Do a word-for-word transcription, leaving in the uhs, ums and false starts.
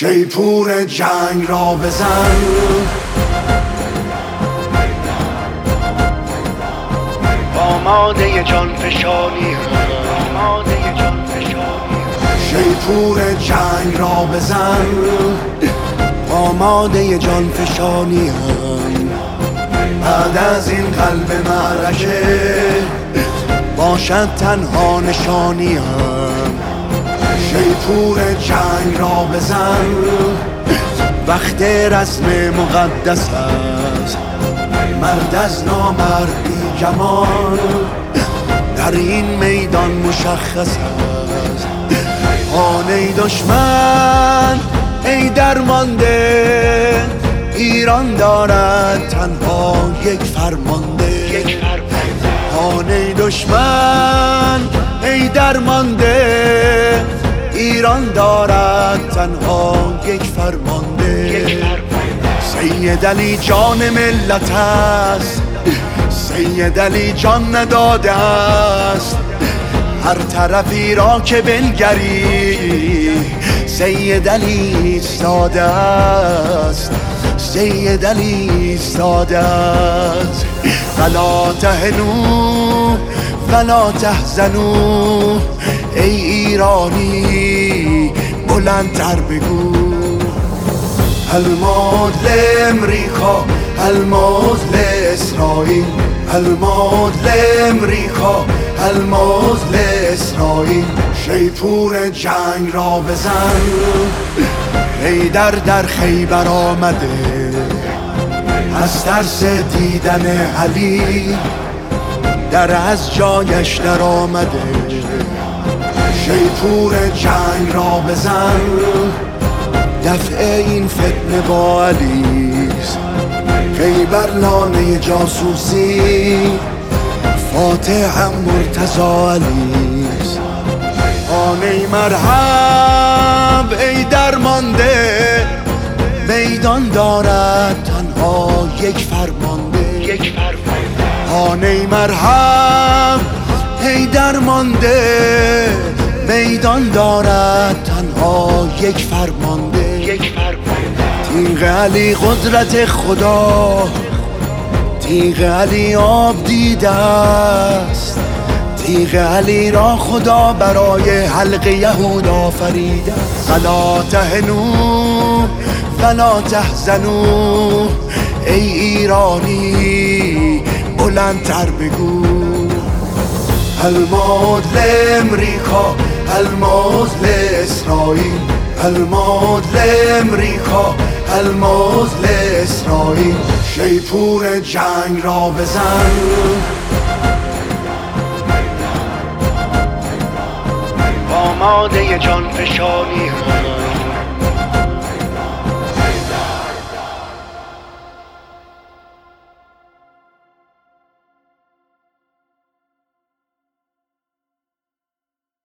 شیپور جنگ را بزن، آماده جان فشانی آماده جان فشانی شیپور جنگ را بزن، آماده جان فشانی هم. بعد از این قلب معرکه باشد تنها نشانی هم. شیپور جنگ را بزن، وقت رسم مقدس است، مرد از نامرد بی گمان در این میدان مشخص است. آن ای دشمن ای درمانده، ایران دارد تنها یک فرمانده. آن ای دشمن ای درمانده، ایران دارد تنها یک فرمانده. سید علی جان ملت است، سید علی جان نداده است. هر طرفی را که بنگری سید علی ایستاده است، سید علی ایستاده است. فلا تهنوا فلا تحزنوا، ای ایرانی بلندتر بگو. الموت لامریکا، الموت لاسرائیل، الموت لامریکا، الموت لاسرائیل. شیپور جنگ را بزن، حیدر در خیبر آمده، از ترس دیدن علی در از جایش در آمده. شیپور جنگ را بزن، دفع این فتنه با علیست. خیبر لانه جاسوسی، فاتحم مرتضی علیست. آن ای مرحب ای درمانده، میدان دارد تنها یک فرمانده. آن ای مرحب ای درمانده، میدان دارد تنها یک فرمانده. تیغ علی قدرت خدا، تیغ علی آب دیده است. تیغ علی را خدا برای حلق یهود آفریده. فلا تهنوا فلا تحزنوا، ای ایرانی بلندتر بگو. الموت لامریکا، الموت لاسرائیل، الموت لامریکا، الموت لاسرائیل. شیپور جنگ را بزن، آماده جان فشانی هم.